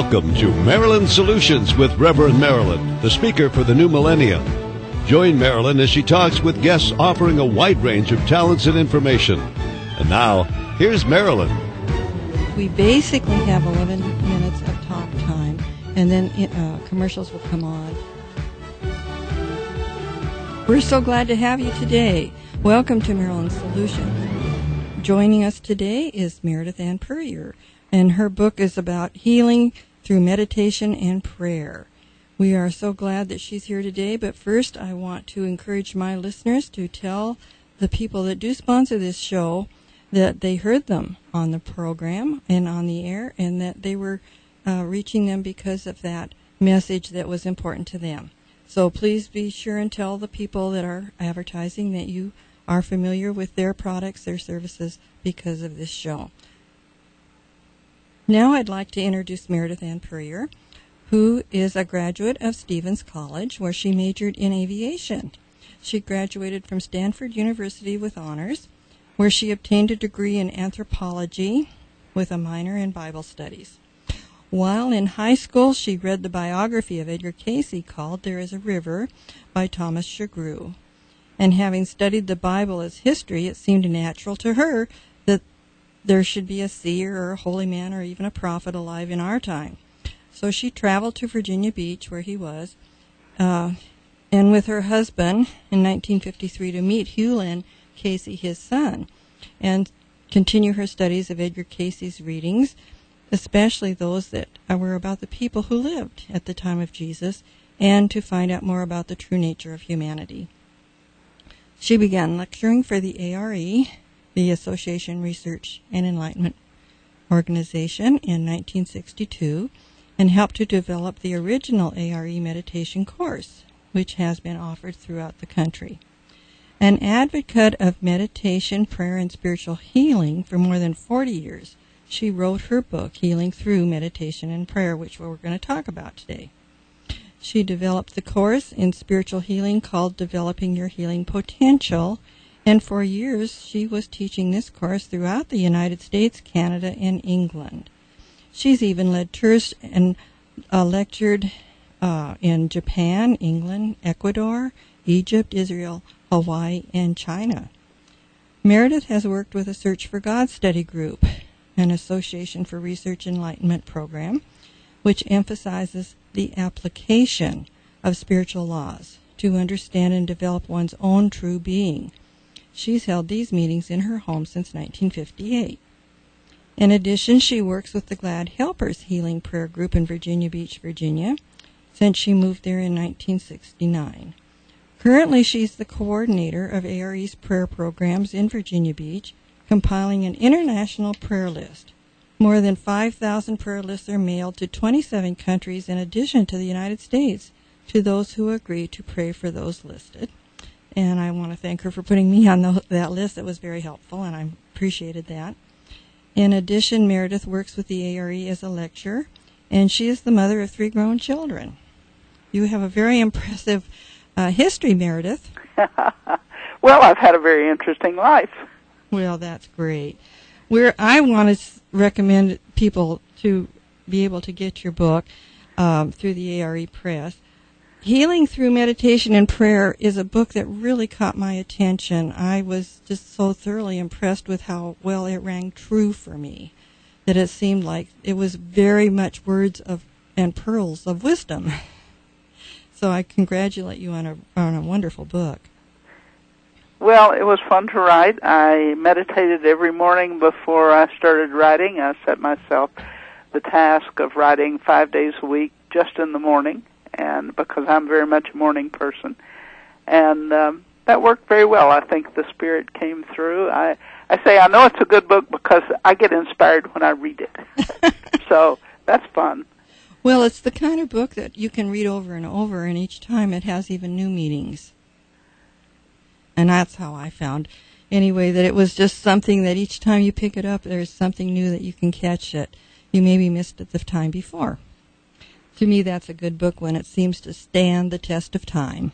Welcome to Marilyn Solutions with Reverend Marilyn, the speaker for the new millennium. Join Marilyn as she talks with guests offering a wide range of talents and information. And now, here's Marilyn. We basically have 11 minutes of talk time, and then commercials will come on. We're so glad to have you today. Welcome to Marilyn Solutions. Joining us today is Meredith Ann Puryear, and her book is about healing through meditation and prayer. We are so glad that she's here today, but first I want to encourage my listeners to tell the people that do sponsor this show that they heard them on the program and on the air, and that they were reaching them because of that message that was important to them. So please be sure and tell the people that are advertising that you are familiar with their products, their services, because of this show. Now I'd like to introduce Meredith Ann Puryear, who is a graduate of Stevens College, where she majored in aviation. She graduated from Stanford University with honors, where she obtained a degree in anthropology with a minor in Bible studies. While in high school, she read the biography of Edgar Cayce called There is a River by Thomas Shigrew. And having studied the Bible as history, it seemed natural to her that there should be a seer or a holy man or even a prophet alive in our time. So she traveled to Virginia Beach, where he was, and with her husband in 1953 to meet Hugh Lynn Cayce, his son, and continue her studies of Edgar Cayce's readings, especially those that were about the people who lived at the time of Jesus, and to find out more about the true nature of humanity. She began lecturing for the ARE, the Association Research and Enlightenment Organization, in 1962, and helped to develop the original ARE meditation course, which has been offered throughout the country. An advocate of meditation, prayer, and spiritual healing for more than 40 years, she wrote her book, Healing Through Meditation and Prayer, which we're going to talk about today. She developed the course in spiritual healing called Developing Your Healing Potential, and for years she was teaching this course throughout the United States, Canada, and England. She's even led tours and lectured in Japan, England, Ecuador, Egypt, Israel, Hawaii, and China. Meredith has worked with a Search for God study group, an Association for Research Enlightenment program, which emphasizes the application of spiritual laws to understand and develop one's own true being. She's held these meetings in her home since 1958. In addition, she works with the Glad Helpers Healing Prayer Group in Virginia Beach, Virginia, since she moved there in 1969. Currently, she's the coordinator of ARE's prayer programs in Virginia Beach, compiling an international prayer list. More than 5,000 prayer lists are mailed to 27 countries in addition to the United States to those who agree to pray for those listed. And I want to thank her for putting me on that list. It was very helpful, and I appreciated that. In addition, Meredith works with the ARE as a lecturer, and she is the mother of 3 grown children. You have a very impressive history, Meredith. Well, I've had a very interesting life. Well, that's great. I want to recommend people to be able to get your book through the ARE Press. Healing Through Meditation and Prayer is a book that really caught my attention. I was just so thoroughly impressed with how well it rang true for me, that it seemed like it was very much words of and pearls of wisdom. So I congratulate you on a wonderful book. Well, it was fun to write. I meditated every morning before I started writing. I set myself the task of writing 5 days a week just in the morning, and because I'm very much a morning person. And that worked very well. I think the Spirit came through. I say I know it's a good book because I get inspired when I read it. So that's fun. Well, it's the kind of book that you can read over and over, and each time it has even new meanings. And that's how I found, anyway, that it was just something that each time you pick it up, there's something new that you can catch that you maybe missed at the time before. To me, that's a good book when it seems to stand the test of time.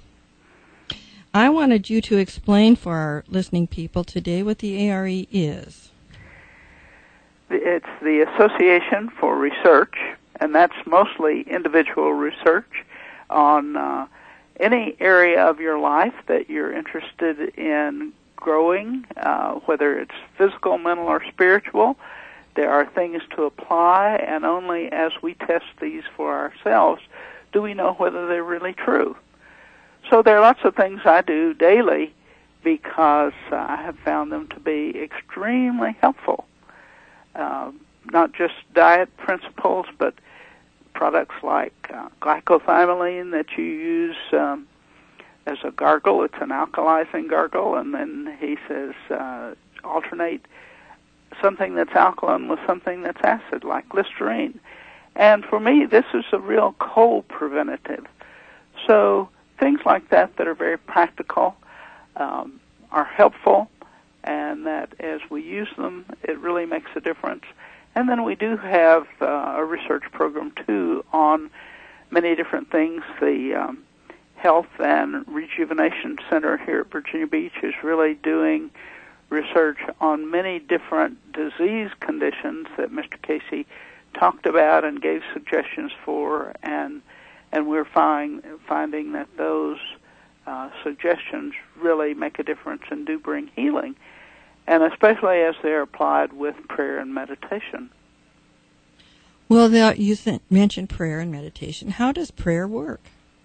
I wanted you to explain for our listening people today what the ARE is. It's the Association for Research and that's mostly individual research on any area of your life that you're interested in growing, whether it's physical, mental, or spiritual. There are things to apply, and only as we test these for ourselves do we know whether they're really true. So there are lots of things I do daily because I have found them to be extremely helpful. Not just diet principles, but products like glycothylamine that you use as a gargle. It's an alkalizing gargle, and then he says alternate something that's alkaline with something that's acid, like Listerine. And for me, this is a real cold preventative. So things like that are very practical are helpful, and that as we use them, it really makes a difference. And then we do have a research program, too, on many different things. The Health and Rejuvenation Center here at Virginia Beach is really doing research on many different disease conditions that Mr. Casey talked about and gave suggestions for, and we're finding that those suggestions really make a difference and do bring healing, and especially as they're applied with prayer and meditation. Well, you mentioned prayer and meditation. How does prayer work?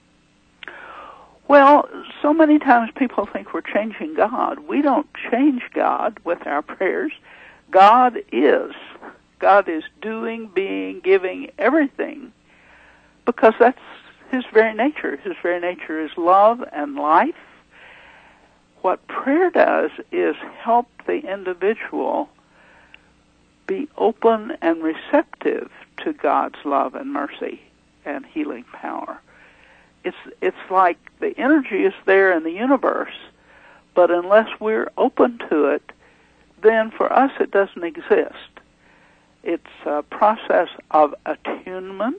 Well, so many times people think we're changing God. We don't change God with our prayers. God is doing, being, giving, everything, because that's His very nature. His very nature is love and life. What prayer does is help the individual be open and receptive to God's love and mercy and healing power. It's like the energy is there in the universe, but unless we're open to it, then for us it doesn't exist. It's a process of attunement.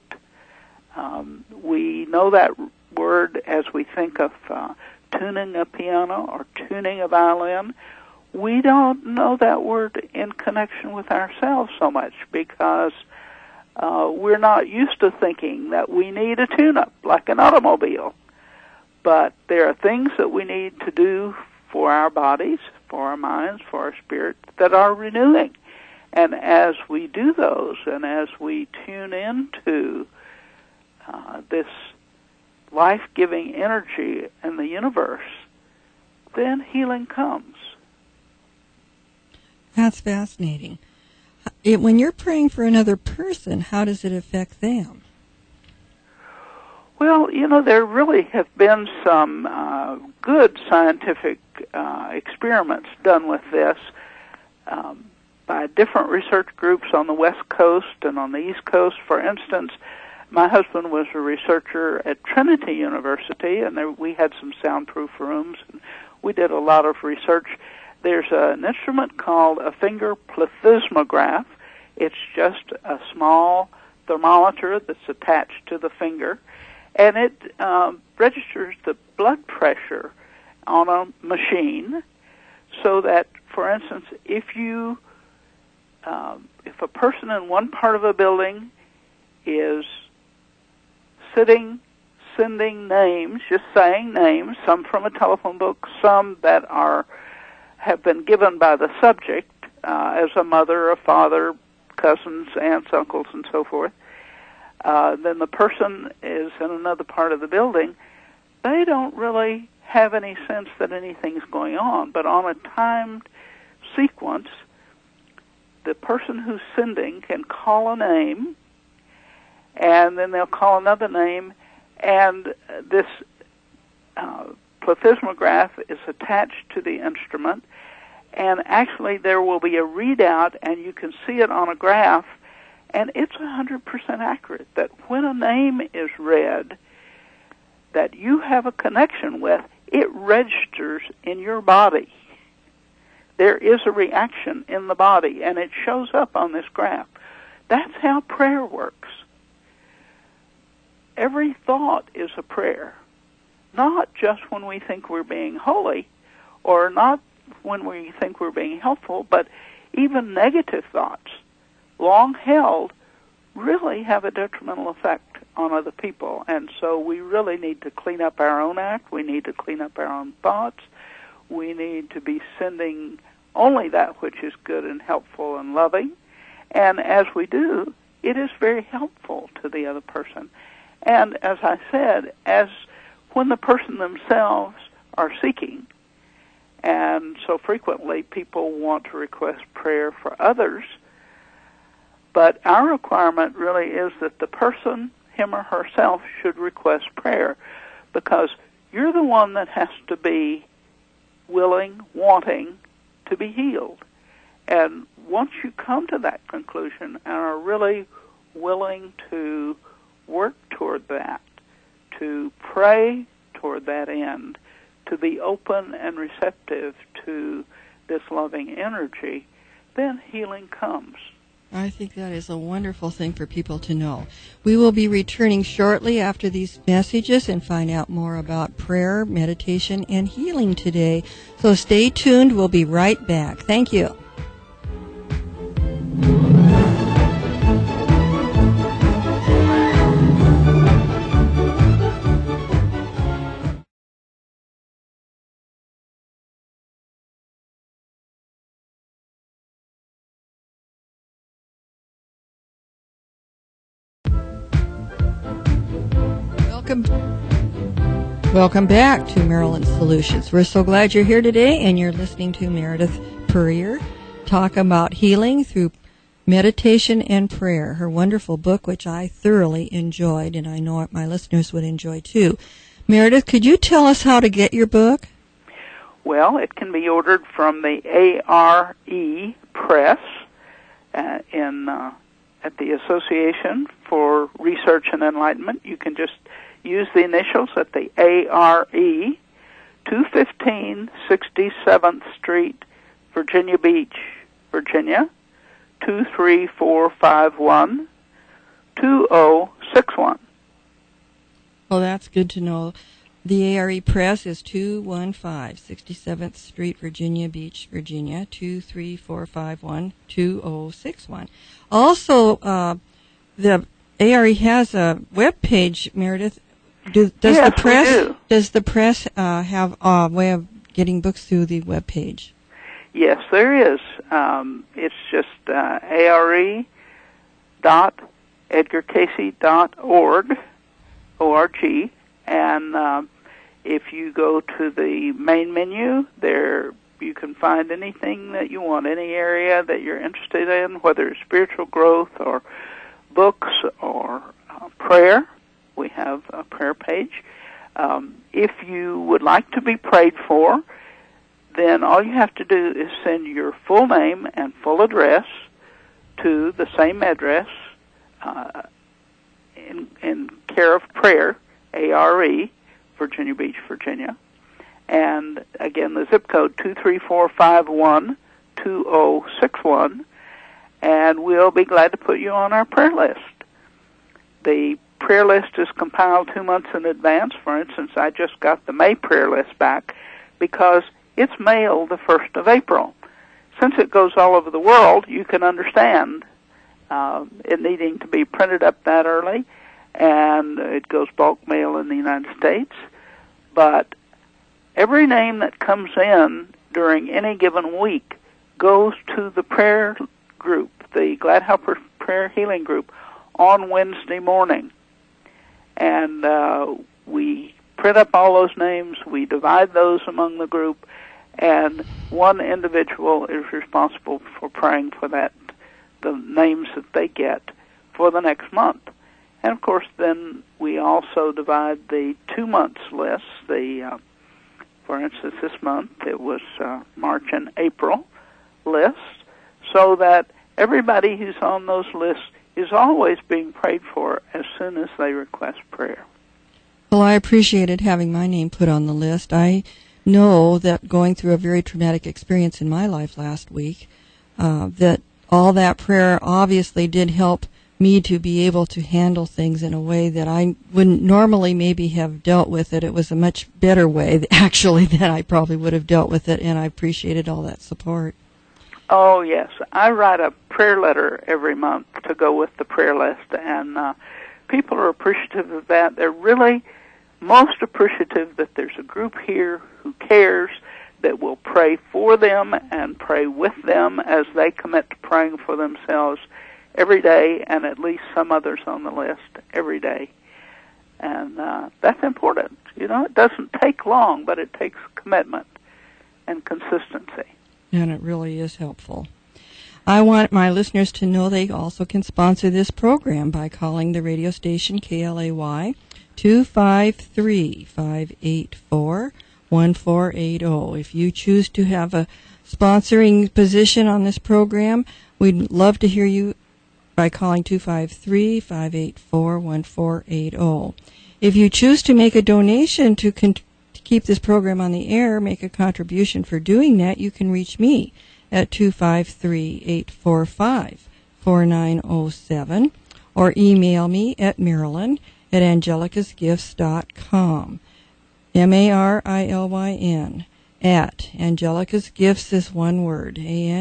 We know that word as we think of tuning a piano or tuning a violin. We don't know that word in connection with ourselves so much because we're not used to thinking that we need a tune-up like an automobile. But there are things that we need to do for our bodies, for our minds, for our spirit that are renewing. And as we do those and as we tune into this life-giving energy in the universe, then healing comes. That's fascinating. When you're praying for another person, how does it affect them? Well, there really have been some good scientific experiments done with this by different research groups on the West Coast and on the East Coast. For instance, my husband was a researcher at Trinity University, and we had some soundproof rooms, and we did a lot of research. There's an instrument called a finger plethysmograph. It's just a small thermometer that's attached to the finger, and it registers the blood pressure on a machine so that, for instance, if a person in one part of a building is sending names, just saying names, some from a telephone book, some that have been given by the subject as a mother, a father, cousins, aunts, uncles, and so forth. Then the person is in another part of the building. They don't really have any sense that anything's going on, but on a timed sequence, the person who's sending can call a name, and then they'll call another name, and this plethysmograph is attached to the instrument, and actually there will be a readout, and you can see it on a graph, and it's 100% accurate, that when a name is read that you have a connection with, it registers in your body. There is a reaction in the body, and it shows up on this graph. That's how prayer works. Every thought is a prayer, not just when we think we're being holy or not when we think we're being helpful, but even negative thoughts, long held, really have a detrimental effect on other people. And so we really need to clean up our own act. We need to clean up our own thoughts. We need to be sending only that which is good and helpful and loving. And as we do, it is very helpful to the other person. And as I said, as when the person themselves are seeking, and so frequently people want to request prayer for others, but our requirement really is that the person, him or herself, should request prayer, because you're the one that has to be willing, wanting to be healed. And once you come to that conclusion and are really willing to work toward that, to pray toward that end, to be open and receptive to this loving energy, then healing comes. I think that is a wonderful thing for people to know. We will be returning shortly after these messages and find out more about prayer, meditation, and healing today. So stay tuned. We'll be right back. Thank you. Welcome back to Maryland Solutions. We're so glad you're here today, and you're listening to Meredith Puryear talk about healing through meditation and prayer, her wonderful book, which I thoroughly enjoyed, and I know my listeners would enjoy too. Meredith, could you tell us how to get your book? Well, it can be ordered from the ARE Press at the Association for Research and Enlightenment. You can just use the initials at the ARE, 215 67th Street, Virginia Beach, Virginia, 23451, 2061. Well, that's good to know. The ARE Press is 215 67th Street, Virginia Beach, Virginia, 23451, 2061. Also, the ARE has a web page, Meredith. Does the press have a way of getting books through the web page? Yes, there is. It's just are.edgarcayce.org, O-R-G, and if you go to the main menu, there you can find anything that you want, any area that you're interested in, whether it's spiritual growth or books or prayer. We have a prayer page. If you would like to be prayed for, then all you have to do is send your full name and full address to the same address in care of prayer, ARE, Virginia Beach, Virginia. And again, the zip code 23451, 2061, and we'll be glad to put you on our prayer list. The prayer list is compiled 2 months in advance. For instance, I just got the May prayer list back because it's mailed the 1st of April. Since it goes all over the world, you can understand it needing to be printed up that early, and it goes bulk mail in the United States. But every name that comes in during any given week goes to the prayer group, the Glad Helper Prayer Healing Group, on Wednesday morning. And we print up all those names, we divide those among the group, and one individual is responsible for praying for the names that they get for the next month. And of course, then we also divide the 2 months list. For instance, this month it was March and April list, so that everybody who's on those lists is always being prayed for as soon as they request prayer. Well, I appreciated having my name put on the list. I know that going through a very traumatic experience in my life last week, that all that prayer obviously did help me to be able to handle things in a way that I wouldn't normally maybe have dealt with it. It was a much better way, actually, than I probably would have dealt with it, and I appreciated all that support. Oh, yes. I write a prayer letter every month to go with the prayer list, and people are appreciative of that. They're really most appreciative that there's a group here who cares, that will pray for them and pray with them as they commit to praying for themselves every day, and at least some others on the list every day. And that's important. You know, it doesn't take long, but it takes commitment and consistency. And it really is helpful. I want my listeners to know they also can sponsor this program by calling the radio station KLAY 253-584-1480. If you choose to have a sponsoring position on this program, we'd love to hear you by calling 253-584-1480. If you choose to make a donation to keep this program on the air, make a contribution for doing that, you can reach me at 253-845-4907 or email me at Marilyn@angelicasgifts.com. Marilyn at Angelica's Gifts is one word,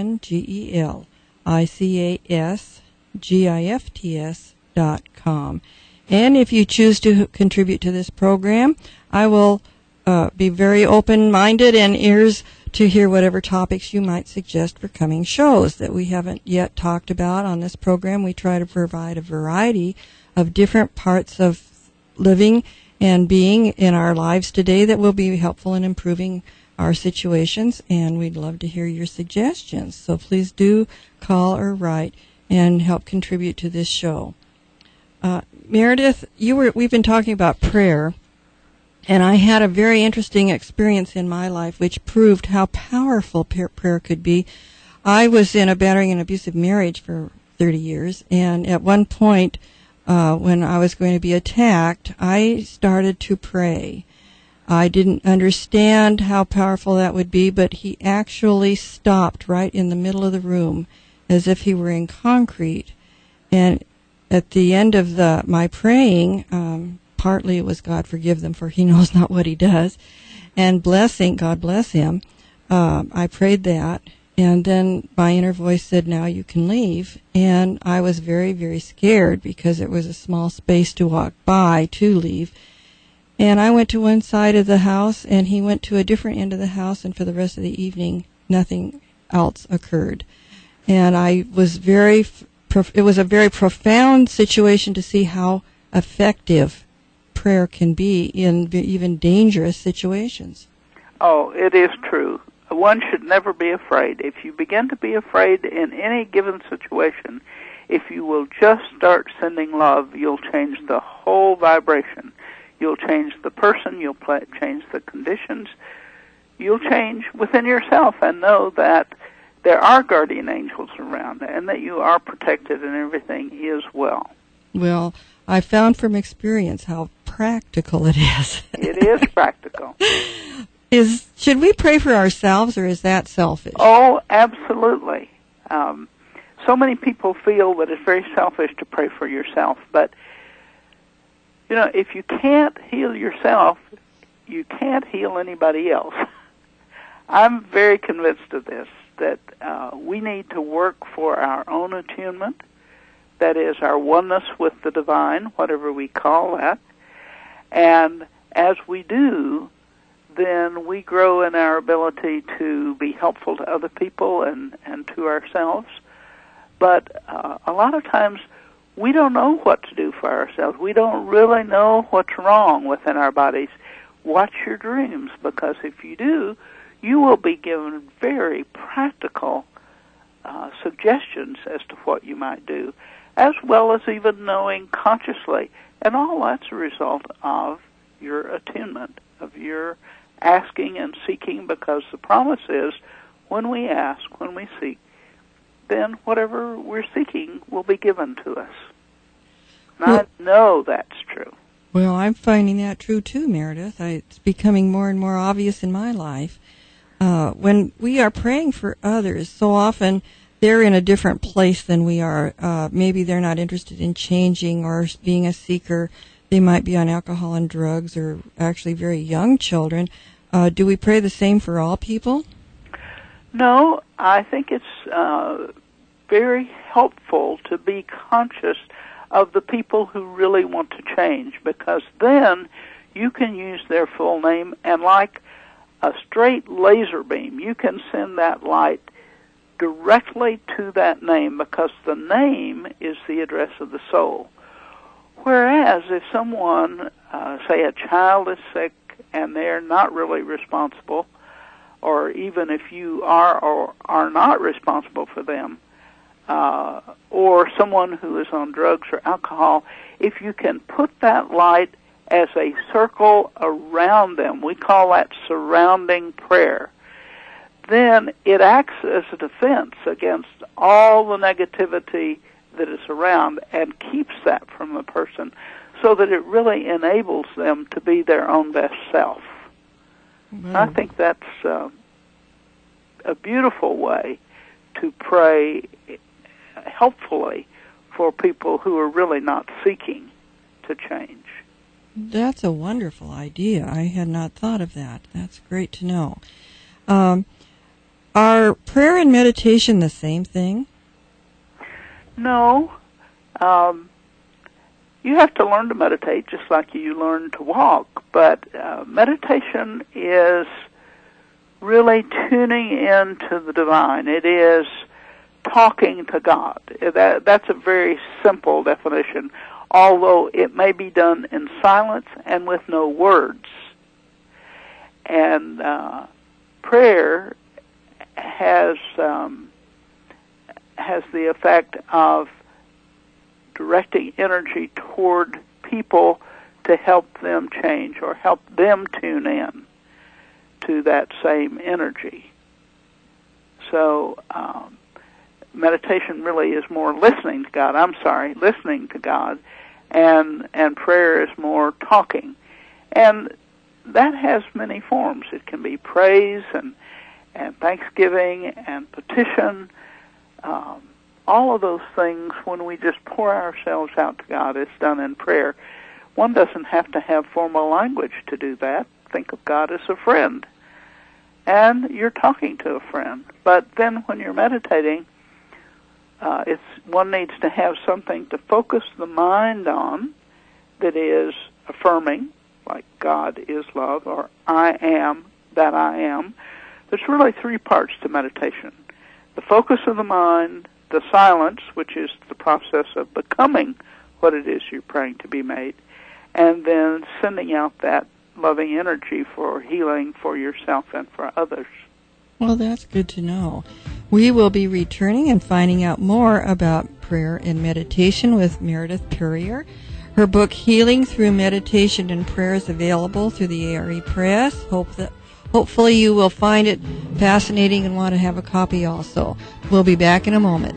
ANGELICASGIFTS.com. And if you choose to contribute to this program, I will be very open-minded and ears to hear whatever topics you might suggest for coming shows that we haven't yet talked about on this program. We try to provide a variety of different parts of living and being in our lives today that will be helpful in improving our situations, and we'd love to hear your suggestions. So please do call or write and help contribute to this show. Meredith, we've been talking about prayer, and I had a very interesting experience in my life which proved how powerful prayer could be. I was in a battering and abusive marriage for 30 years, and at one point when I was going to be attacked, I started to pray. I didn't understand how powerful that would be, but he actually stopped right in the middle of the room as if he were in concrete. And at the end of my praying, partly it was God forgive them, for he knows not what he does, and blessing, God bless him, I prayed that, and then my inner voice said, now you can leave. And I was very, very scared because it was a small space to walk by to leave. And I went to one side of the house, and he went to a different end of the house, and for the rest of the evening, nothing else occurred. And I was it was a very profound situation to see how effective prayer can be in even dangerous situations. Oh, it is true. One should never be afraid. If you begin to be afraid in any given situation, if you will just start sending love, you'll change the whole vibration. You'll change the person, you'll change the conditions, you'll change within yourself and know that there are guardian angels around and that you are protected and everything is well. Well, I found from experience how practical it is. It is practical. Should we pray for ourselves, or is that selfish? Oh, absolutely. So many people feel that it's very selfish to pray for yourself, but you know, if you can't heal yourself, you can't heal anybody else. I'm very convinced of this, that we need to work for our own attunement, that is our oneness with the divine, whatever we call that, and as we do, then we grow in our ability to be helpful to other people and to ourselves. But a lot of times we don't know what to do for ourselves. We don't really know what's wrong within our bodies. Watch your dreams, because if you do, you will be given very practical suggestions as to what you might do, as well as even knowing consciously. And all that's a result of your attunement, of your asking and seeking, because the promise is when we ask, when we seek, then whatever we're seeking will be given to us. And I know that's true. Well, I'm finding that true too, Meredith. It's becoming more and more obvious in my life. When we are praying for others, so often they're in a different place than we are. Maybe they're not interested in changing or being a seeker. They might be on alcohol and drugs, or actually very young children. Do we pray the same for all people? No, I think it's very helpful to be conscious of the people who really want to change, because then you can use their full name, and like a straight laser beam, you can send that light directly to that name, because the name is the address of the soul. Whereas if someone, say a child is sick and they're not really responsible, or even if you are or are not responsible for them, or someone who is on drugs or alcohol, if you can put that light as a circle around them, we call that surrounding prayer, then it acts as a defense against all the negativity that is around and keeps that from the person, so that it really enables them to be their own best self. Wow. I think that's a beautiful way to pray helpfully for people who are really not seeking to change. That's a wonderful idea. I had not thought of that. That's great to know. Are prayer and meditation the same thing? No. You have to learn to meditate just like you learn to walk, but meditation is really tuning into the divine. It is talking to God. That's a very simple definition, although it may be done in silence and with no words. And prayer has the effect of directing energy toward people to help them change or help them tune in to that same energy. So meditation really is more listening to God. Listening to God, and prayer is more talking. And that has many forms. It can be praise and thanksgiving and petition. All of those things, when we just pour ourselves out to God, it's done in prayer. One doesn't have to have formal language to do that. Think of God as a friend. And you're talking to a friend. But then when you're meditating, one needs to have something to focus the mind on that is affirming, like God is love, or I am that I am. There's really three parts to meditation. The focus of the mind, the silence, which is the process of becoming what it is you're praying to be made, and then sending out that loving energy for healing for yourself and for others. Well, that's good to know. We will be returning and finding out more about prayer and meditation with Meredith Puryear. Her book, Healing Through Meditation and Prayer, is available through the ARE Press. Hopefully you will find it fascinating and want to have a copy also. We'll be back in a moment.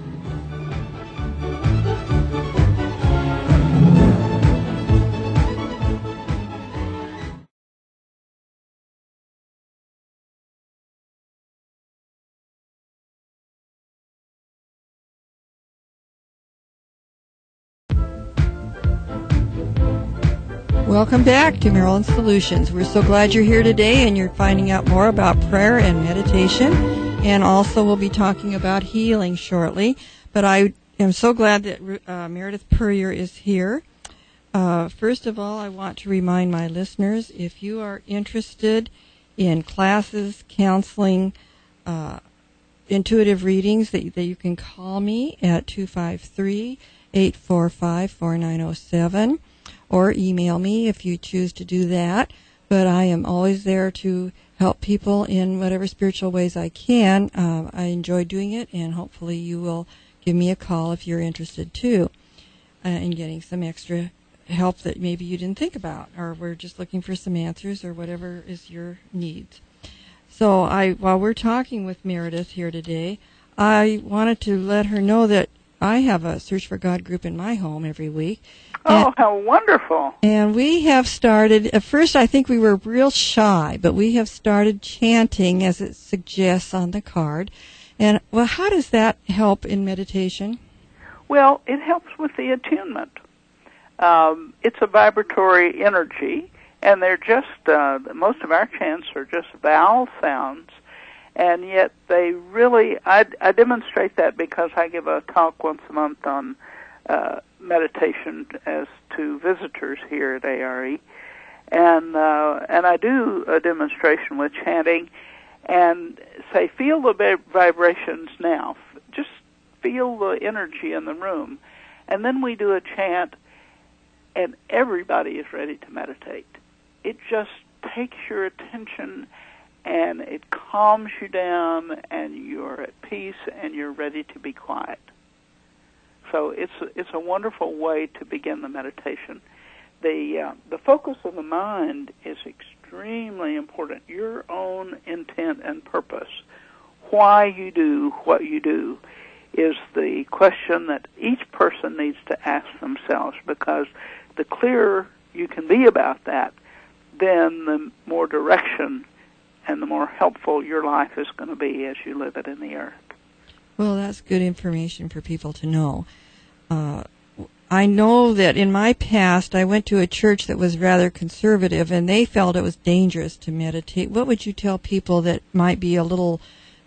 Welcome back to Maryland Solutions. We're so glad you're here today and you're finding out more about prayer and meditation. And also we'll be talking about healing shortly. But I am so glad that Meredith Puryear is here. First of all, I want to remind my listeners, if you are interested in classes, counseling, intuitive readings, that you can call me at 253-845-4907. or email me if you choose to do that. But I am always there to help people in whatever spiritual ways I can. I enjoy doing it, and hopefully you will give me a call if you're interested too in getting some extra help that maybe you didn't think about, or we're just looking for some answers, or whatever is your needs. So while we're talking with Meredith here today, I wanted to let her know that I have a Search for God group in my home every week. Oh, how wonderful. And we have started, at first I think we were real shy, but we have started chanting as it suggests on the card. And, well, how does that help in meditation? Well, it helps with the attunement. It's a vibratory energy, and they're just, most of our chants are just vowel sounds. And yet they really, I demonstrate that because I give a talk once a month on meditation as to visitors here at ARE. And I do a demonstration with chanting and say, feel the vibrations now. Just feel the energy in the room. And then we do a chant, and everybody is ready to meditate. It just takes your attention, and it calms you down, and you're at peace, and you're ready to be quiet. So it's a wonderful way to begin the meditation. The focus of the mind is extremely important. Your own intent and purpose, why you do what you do, is the question that each person needs to ask themselves, because the clearer you can be about that, then the more direction and the more helpful your life is going to be as you live it in the earth. Well, that's good information for people to know. I know that in my past, I went to a church that was rather conservative, and they felt it was dangerous to meditate. What would you tell people that might be a little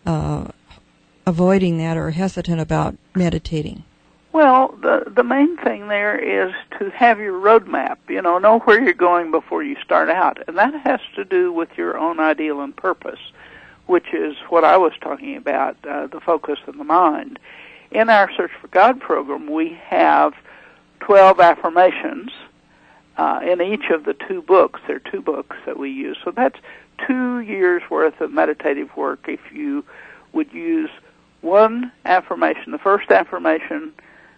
avoiding that or hesitant about meditating? Well, the main thing there is to have your roadmap, know where you're going before you start out. And that has to do with your own ideal and purpose, which is what I was talking about, the focus of the mind. In our Search for God program, we have 12 affirmations in each of the 2 books. There are 2 books that we use. So that's 2 years' worth of meditative work if you would use one affirmation, the first affirmation,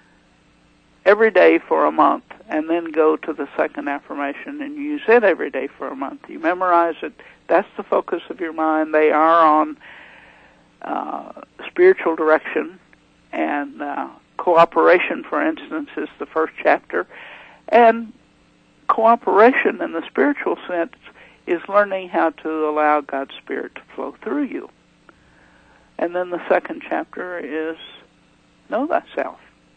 every day for a month, and then go to the second affirmation and use it every day for a month. You memorize it. That's the focus of your mind. They are on spiritual direction, and cooperation, for instance, is the first chapter. And cooperation in the spiritual sense is learning how to allow God's Spirit to flow through you. And then the second chapter is know thyself.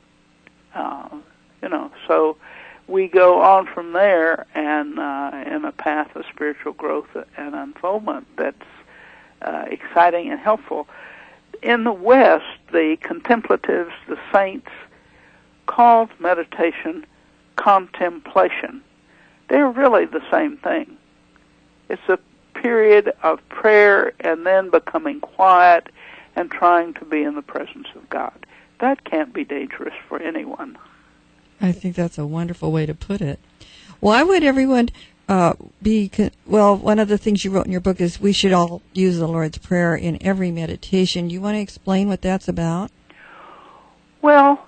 So we go on from there and in a path of spiritual growth and unfoldment that's exciting and helpful. In the West, the contemplatives, the saints, called meditation contemplation. They're really the same thing. It's a period of prayer and then becoming quiet and trying to be in the presence of God. That can't be dangerous for anyone. I think that's a wonderful way to put it. Why would everyone one of the things you wrote in your book is we should all use the Lord's Prayer in every meditation. Do you want to explain what that's about? Well,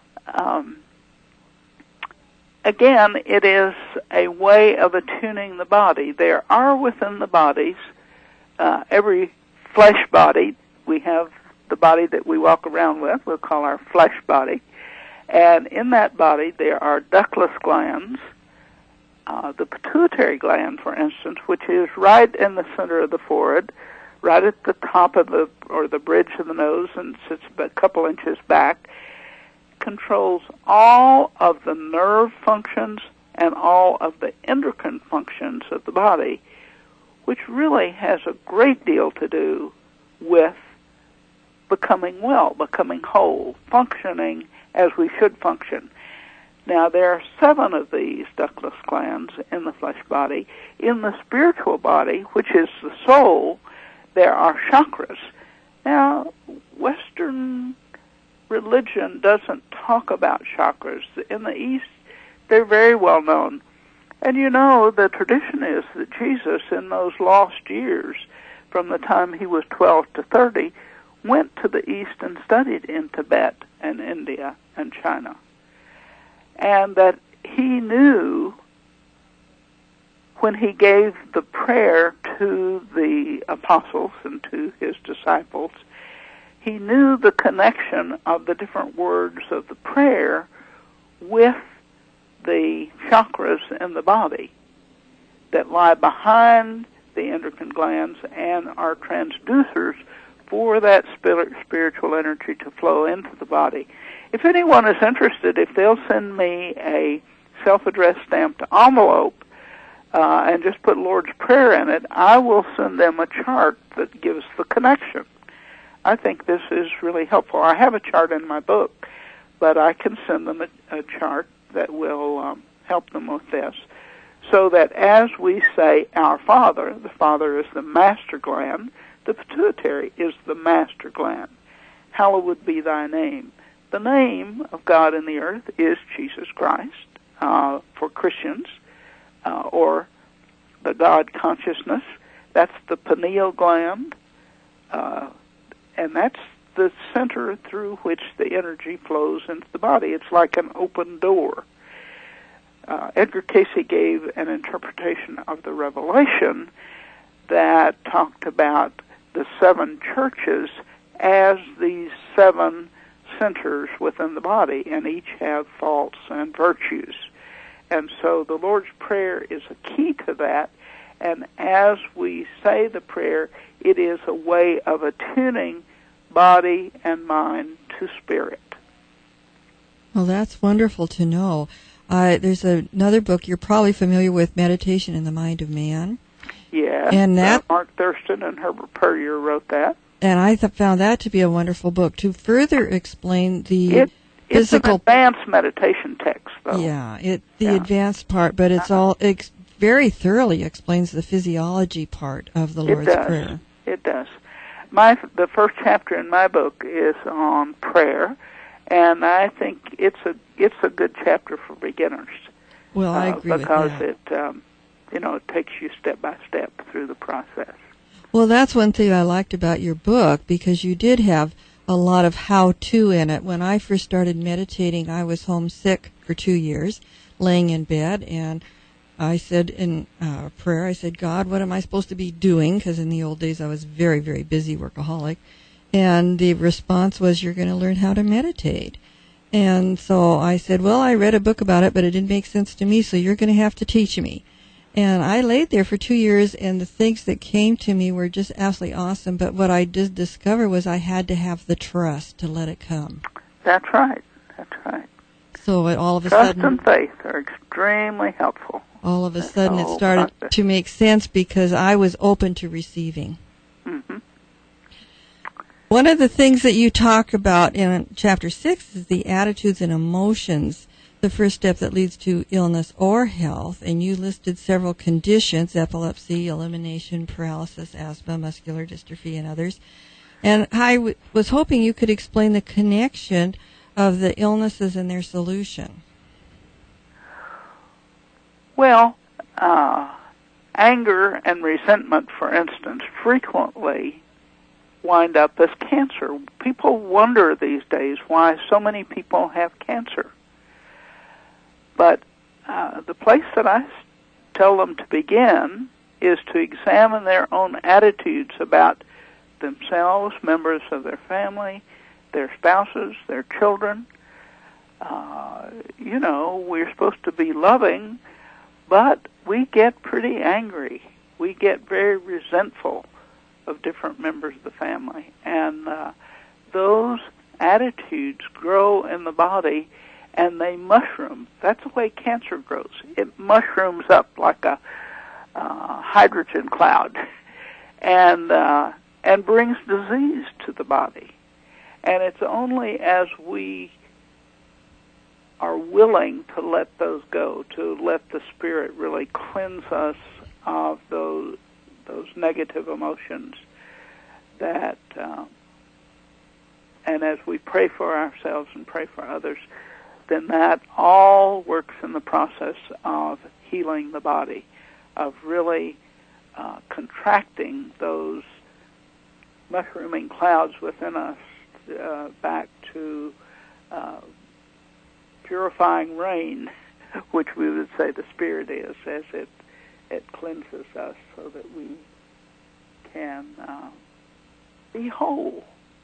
again, it is a way of attuning the body. There are within the bodies, every flesh body, we have the body that we walk around with, we'll call our flesh body. And in that body, there are ductless glands, the pituitary gland, for instance, which is right in the center of the forehead, right at the top of the bridge of the nose, and sits a couple inches back, controls all of the nerve functions and all of the endocrine functions of the body, which really has a great deal to do with becoming well, becoming whole, functioning as we should function. Now, there are 7 of these ductless glands in the flesh body. In the spiritual body, which is the soul, there are chakras. Now, Western religion doesn't talk about chakras. In the East, they're very well known. And the tradition is that Jesus, in those lost years, from the time he was 12 to 30, went to the East and studied in Tibet and India and China. And that he knew when he gave the prayer to the apostles and to his disciples, he knew the connection of the different words of the prayer with the chakras in the body that lie behind the endocrine glands and are transducers for that spiritual energy to flow into the body. If anyone is interested, if they'll send me a self-addressed stamped envelope and just put Lord's Prayer in it, I will send them a chart that gives the connection. I think this is really helpful. I have a chart in my book, but I can send them a chart that will help them with this, so that as we say our Father, the Father is the master gland, the pituitary is the master gland. Hallowed be thy name. The name of God in the earth is Jesus Christ for Christians, or the God consciousness. That's the pineal gland, and that's the center through which the energy flows into the body. It's like an open door. Edgar Cayce gave an interpretation of the Revelation that talked about the 7 churches as these 7 centers within the body, and each have faults and virtues. And so the Lord's Prayer is a key to that, and as we say the prayer, it is a way of attuning body and mind to spirit. Well, that's wonderful to know. There's another book you're probably familiar with, Meditation in the Mind of Man. Yeah, and that Mark Thurston and Herbert Puryear wrote that. And I found that to be a wonderful book to further explain the physical. It's an advanced meditation text, though. Yeah, the advanced part, but it's all very thoroughly explains the physiology part of the Lord's Prayer. It does. The first chapter in my book is on prayer, and I think it's a good chapter for beginners. Well, I agree with that. Because it takes you step by step through the process. Well, that's one thing I liked about your book, because you did have a lot of how-to in it. When I first started meditating, I was homesick for 2 years, laying in bed, and I said in prayer, I said, God, what am I supposed to be doing? Because in the old days I was very, very busy workaholic. And the response was, you're going to learn how to meditate. And so I said, well, I read a book about it, but it didn't make sense to me, so you're going to have to teach me. And I laid there for 2 years, and the things that came to me were just absolutely awesome. But what I did discover was I had to have the trust to let it come. That's right. So all of a sudden, trust and faith are extremely helpful. All of a sudden, it started to make sense because I was open to receiving. Mm-hmm. One of the things that you talk about in Chapter 6 is the attitudes and emotions, the first step that leads to illness or health, and you listed several conditions: epilepsy, elimination, paralysis, asthma, muscular dystrophy, and others. And I was hoping you could explain the connection of the illnesses and their solution. Well, anger and resentment, for instance, frequently wind up as cancer. People wonder these days why so many people have cancer. But the place that I tell them to begin is to examine their own attitudes about themselves, members of their family, their spouses, their children. We're supposed to be loving, but we get pretty angry. We get very resentful of different members of the family. And those attitudes grow in the body, and they mushroom. That's the way cancer grows. It mushrooms up like a hydrogen cloud and brings disease to the body. And it's only as we are willing to let those go, to let the Spirit really cleanse us of those negative emotions, that, and as we pray for ourselves and pray for others, then that all works in the process of healing the body, of really contracting those mushrooming clouds within us back to purifying rain, which we would say the Spirit is, as it cleanses us so that we can be whole.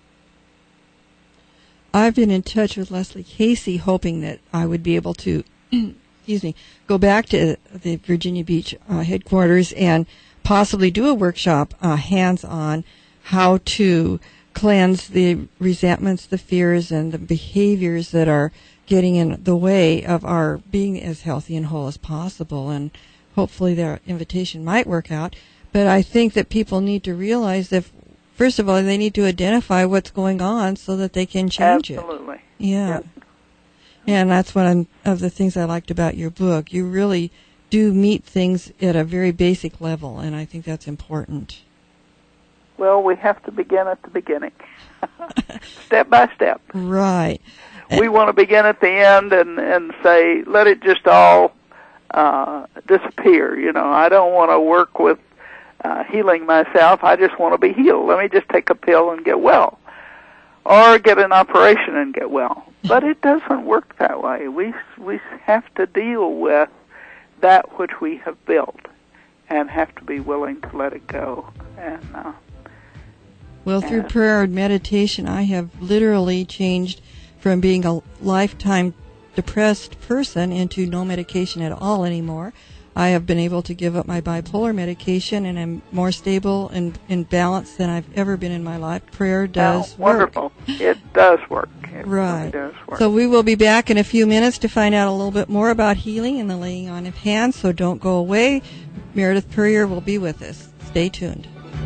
I've been in touch with Leslie Casey, hoping that I would be able to, go back to the Virginia Beach headquarters and possibly do a workshop hands-on how to cleanse the resentments, the fears, and the behaviors that are getting in the way of our being as healthy and whole as possible. And hopefully their invitation might work out. But I think that people need to realize that first of all, they need to identify what's going on so that they can change it. Absolutely. Yeah. Yes. And that's one of the things I liked about your book. You really do meet things at a very basic level, and I think that's important. Well, we have to begin at the beginning, step by step. Right. We want to begin at the end and say, let it just all disappear. You know, I don't want to work with healing myself. I just want to be healed. Let me just take a pill and get well, or get an operation and get well. But it doesn't work that way. We have to deal with that which we have built, and have to be willing to let it go. And well, through prayer and meditation, I have literally changed from being a lifetime depressed person into no medication at all anymore. I have been able to give up my bipolar medication, and I'm more stable and in balance than I've ever been in my life. Prayer does work. Wonderful. It does work. It right. really does work. So we will be back in a few minutes to find out a little bit more about healing and the laying on of hands, so don't go away. Meredith Puryear will be with us. Stay tuned.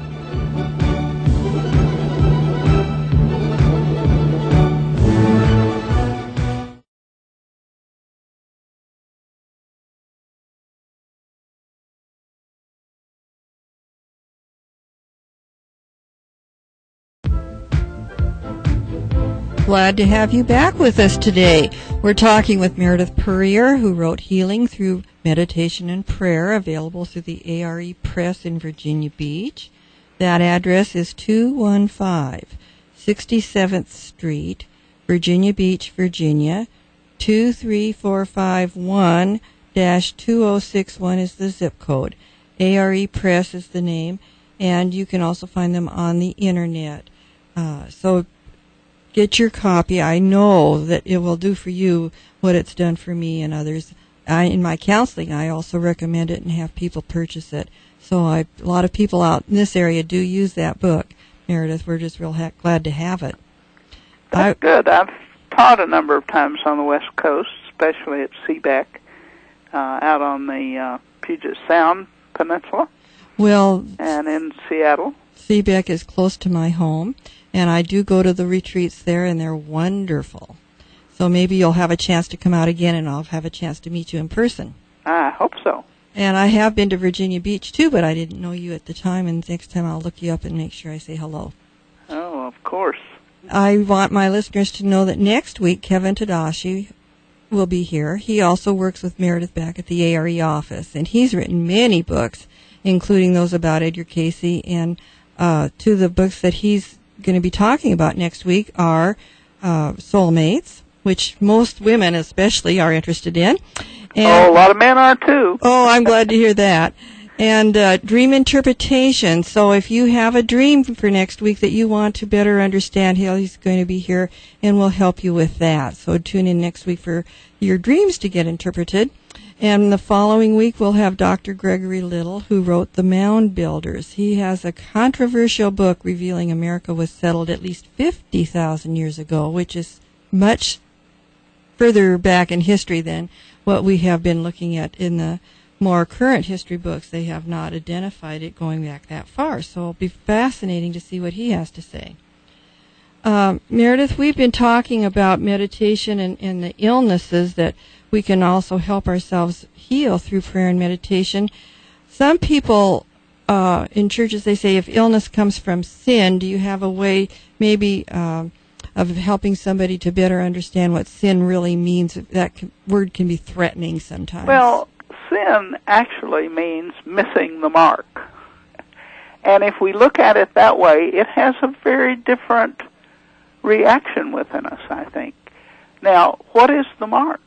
Glad to have you back with us today. We're talking with Meredith Puryear, who wrote Healing Through Meditation and Prayer, available through the ARE Press in Virginia Beach. That address is 215 67th Street, Virginia Beach, Virginia. 23451-2061 is the zip code. ARE Press is the name, and you can also find them on the Internet. So get your copy. I know that it will do for you what it's done for me and others. In my counseling, I also recommend it and have people purchase it. So a lot of people out in this area do use that book. Meredith, we're just real glad to have it. That's good. I've taught a number of times on the West Coast, especially at CBEC, out on the Puget Sound Peninsula. Well, and in Seattle. CBEC is close to my home, and I do go to the retreats there, and they're wonderful. So maybe you'll have a chance to come out again, and I'll have a chance to meet you in person. I hope so. And I have been to Virginia Beach, too, but I didn't know you at the time, and next time I'll look you up and make sure I say hello. Oh, of course. I want my listeners to know that next week, Kevin Tadashi will be here. He also works with Meredith back at the ARE office, and he's written many books, including those about Edgar Cayce, and two of the books that he's going to be talking about next week are Soulmates, which most women especially are interested in. And, a lot of men are too. Oh, I'm glad to hear that. And dream interpretation. So if you have a dream for next week that you want to better understand, he's going to be here and will help you with that. So tune in next week for your dreams to get interpreted. And the following week, we'll have Dr. Gregory Little, who wrote The Mound Builders. He has a controversial book revealing America was settled at least 50,000 years ago, which is much further back in history than what we have been looking at in the more current history books. They have not identified it going back that far. So it'll be fascinating to see what he has to say. Meredith, we've been talking about meditation and the illnesses that we can also help ourselves heal through prayer and meditation. Some people in churches, they say if illness comes from sin, do you have a way maybe of helping somebody to better understand what sin really means? That word can be threatening sometimes. Well, sin actually means missing the mark. And if we look at it that way, it has a very different reaction within us, I think. Now, what is the mark?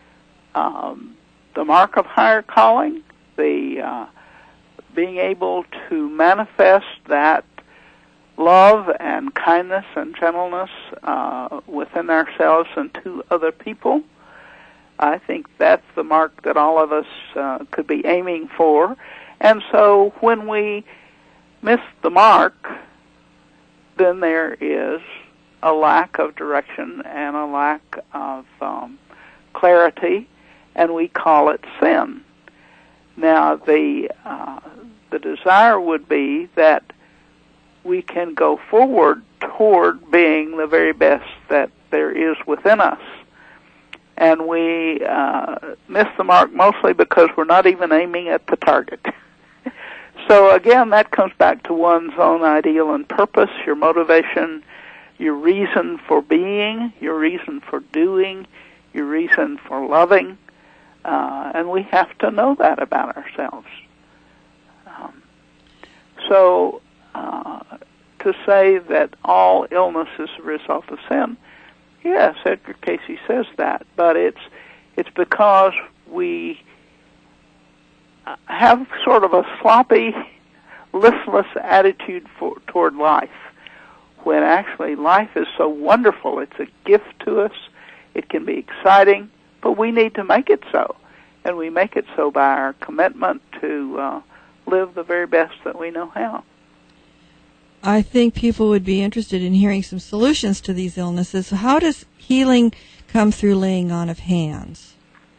The mark of higher calling, the being able to manifest that love and kindness and gentleness within ourselves and to other people. I think that's the mark that all of us could be aiming for. And so when we miss the mark, then there is a lack of direction and a lack of clarity, and we call it sin. Now, the desire would be that we can go forward toward being the very best that there is within us. And we miss the mark mostly because we're not even aiming at the target. So again, that comes back to one's own ideal and purpose, your motivation, your reason for being, your reason for doing, your reason for loving. And we have to know that about ourselves. To say that all illness is a result of sin, yes, Edgar Cayce says that, but it's because we have sort of a sloppy, listless attitude toward life, when actually life is so wonderful. It's a gift to us. It can be exciting, but we need to make it so. And we make it so by our commitment to live the very best that we know how. I think people would be interested in hearing some solutions to these illnesses. So how does healing come through laying on of hands?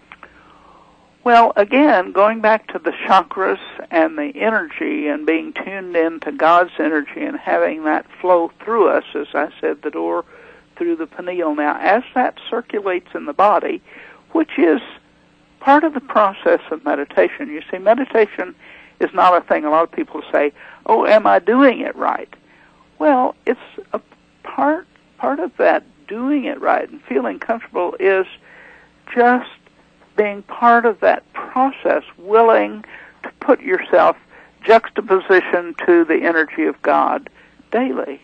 Well, again, going back to the chakras and the energy and being tuned in to God's energy and having that flow through us, as I said, the door through the pineal. Now, as that circulates in the body, which is part of the process of meditation. You see, meditation is not a thing. A lot of people say, oh, am I doing it right? Well, it's a part of that doing it right and feeling comfortable is just being part of that process, willing to put yourself juxtaposition to the energy of God daily,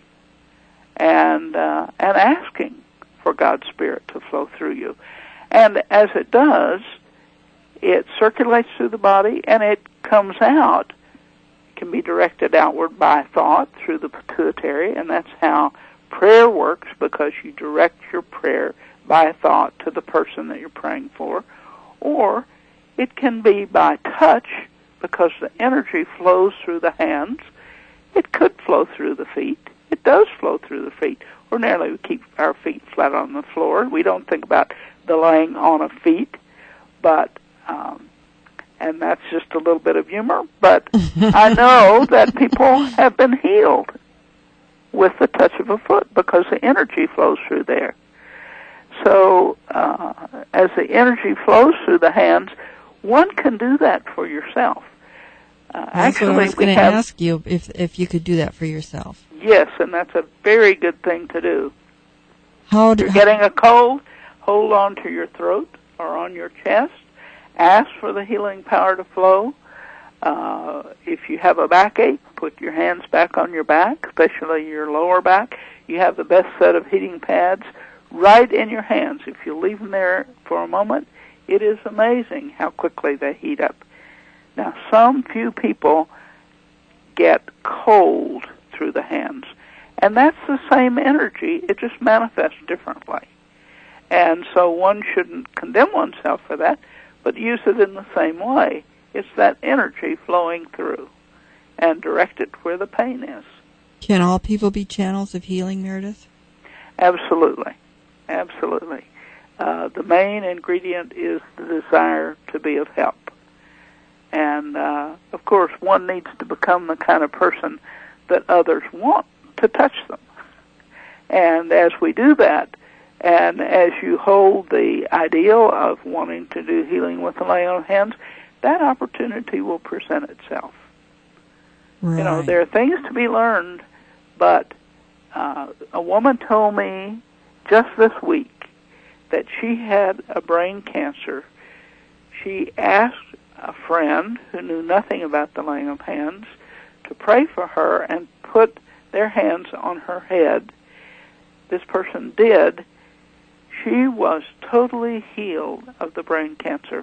and asking for God's Spirit to flow through you. And as it does, it circulates through the body and it comes out. It can be directed outward by thought through the pituitary, and that's how prayer works, because you direct your prayer by thought to the person that you're praying for. Or it can be by touch, because the energy flows through the hands. It could flow through the feet. It does flow through the feet. Ordinarily, we keep our feet flat on the floor. We don't think about the laying on of feet, but and that's just a little bit of humor. But I know that people have been healed with the touch of a foot because the energy flows through there. So as the energy flows through the hands, one can do that for yourself. Actually, I was going to ask you if you could do that for yourself. Yes, and that's a very good thing to do. If you're getting a cold, hold on to your throat or on your chest. Ask for the healing power to flow. If you have a backache, put your hands back on your back, especially your lower back. You have the best set of heating pads right in your hands. If you leave them there for a moment, it is amazing how quickly they heat up. Now, some few people get cold through the hands, and that's the same energy. It just manifests differently. And so one shouldn't condemn oneself for that, but use it in the same way. It's that energy flowing through and direct it where the pain is. Can all people be channels of healing, Meredith? Absolutely. Absolutely. The main ingredient is the desire to be of help. And, of course, one needs to become the kind of person that others want to touch them. And as we do that, and as you hold the ideal of wanting to do healing with the laying on of hands, that opportunity will present itself. Right. You know, there are things to be learned, but a woman told me just this week that she had a brain cancer. She asked a friend who knew nothing about the laying of hands to pray for her and put their hands on her head. This person did. She was totally healed of the brain cancer.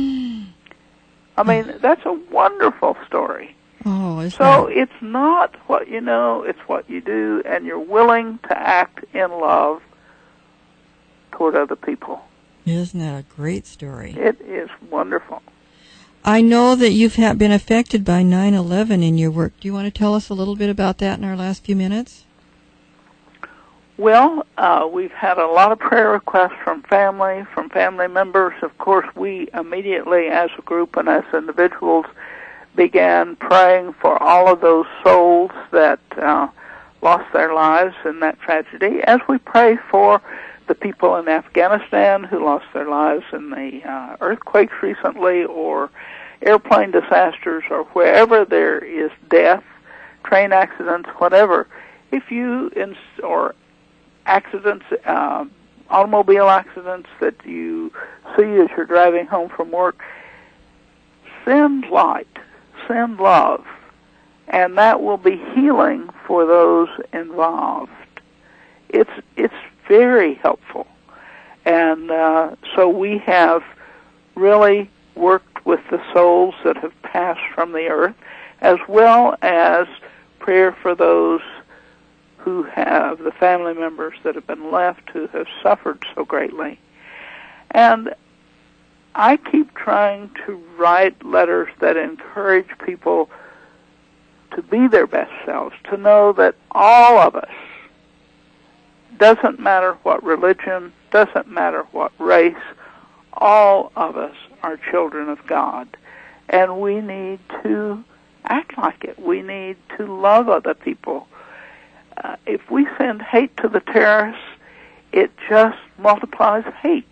I mean, that's a wonderful story. Oh, so it's not what you know, it's what you do, and you're willing to act in love toward other people. Isn't that a great story? It is wonderful. I know that you've been affected by 9/11 in your work. Do you want to tell us a little bit about that in our last few minutes? Well, we've had a lot of prayer requests from family members. Of course, we immediately, as a group and as individuals, began praying for all of those souls that lost their lives in that tragedy, as we pray for the people in Afghanistan who lost their lives in the earthquakes recently, or airplane disasters, or wherever there is death, train accidents, whatever. Or accidents, automobile accidents that you see as you're driving home from work, send light, send love, and that will be healing for those involved. It's very helpful. And so we have really worked with the souls that have passed from the earth, as well as prayer for those who have, the family members that have been left, who have suffered so greatly. And I keep trying to write letters that encourage people to be their best selves, to know that all of us, doesn't matter what religion, doesn't matter what race, all of us are children of God. And we need to act like it. We need to love other people. If we send hate to the terrorists, it just multiplies hate.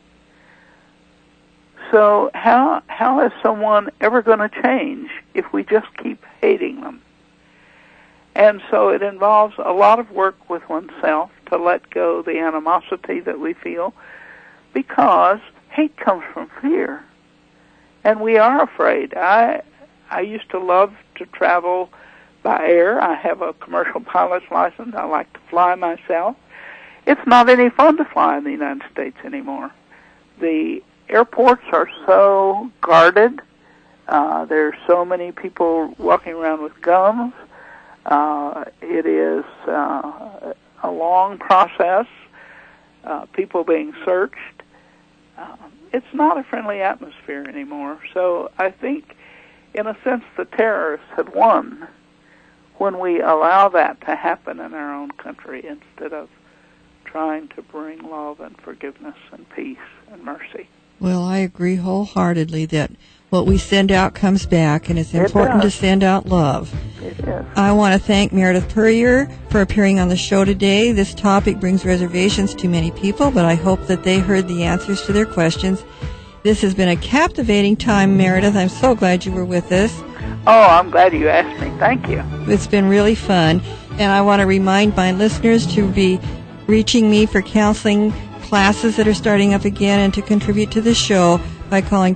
So how is someone ever going to change if we just keep hating them? And so it involves a lot of work with oneself to let go the animosity that we feel, because hate comes from fear. And we are afraid. I used to love to travel by air. I have a commercial pilot's license. I like to fly myself. It's not any fun to fly in the United States anymore. The airports are so guarded. There's so many people walking around with guns. It is a long process, people being searched. It's not a friendly atmosphere anymore. So I think, in a sense, the terrorists have won when we allow that to happen in our own country instead of trying to bring love and forgiveness and peace and mercy. Well, I agree wholeheartedly that what we send out comes back, and it's important to send out love. It is. I want to thank Meredith Puryear for appearing on the show today. This topic brings reservations to many people, but I hope that they heard the answers to their questions. This has been a captivating time, Meredith. I'm so glad you were with us. Oh, I'm glad you asked me. Thank you. It's been really fun, and I want to remind my listeners to be reaching me for counseling classes that are starting up again, and to contribute to the show by calling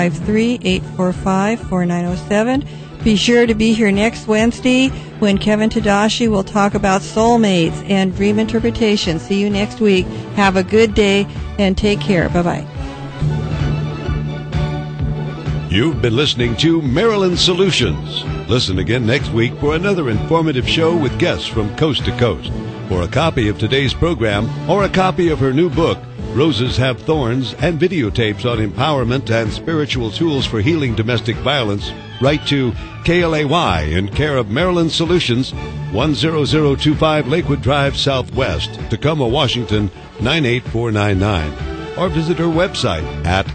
253-845-4907. Be sure to be here next Wednesday when Kevin Tadashi will talk about soulmates and dream interpretation. See you next week. Have a good day and take care. Bye-bye. You've been listening to Maryland Solutions. Listen again next week for another informative show with guests from coast to coast. For a copy of today's program or a copy of her new book, Roses Have Thorns, and videotapes on empowerment and spiritual tools for healing domestic violence, write to KLAY in care of Maryland Solutions, 10025 Lakewood Drive Southwest, Tacoma, Washington, 98499. Or visit her website at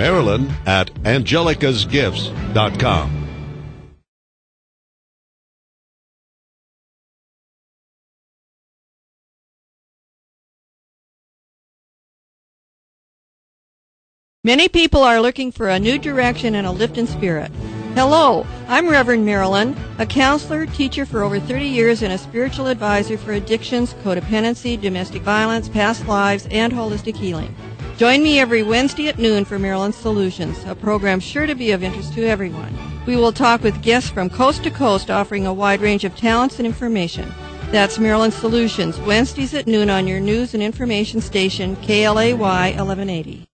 marilyn@angelicasgifts.com. Many people are looking for a new direction and a lift in spirit. Hello, I'm Reverend Marilyn, a counselor, teacher for over 30 years, and a spiritual advisor for addictions, codependency, domestic violence, past lives, and holistic healing. Join me every Wednesday at noon for Maryland Solutions, a program sure to be of interest to everyone. We will talk with guests from coast to coast, offering a wide range of talents and information. That's Maryland Solutions, Wednesdays at noon on your news and information station, KLAY 1180.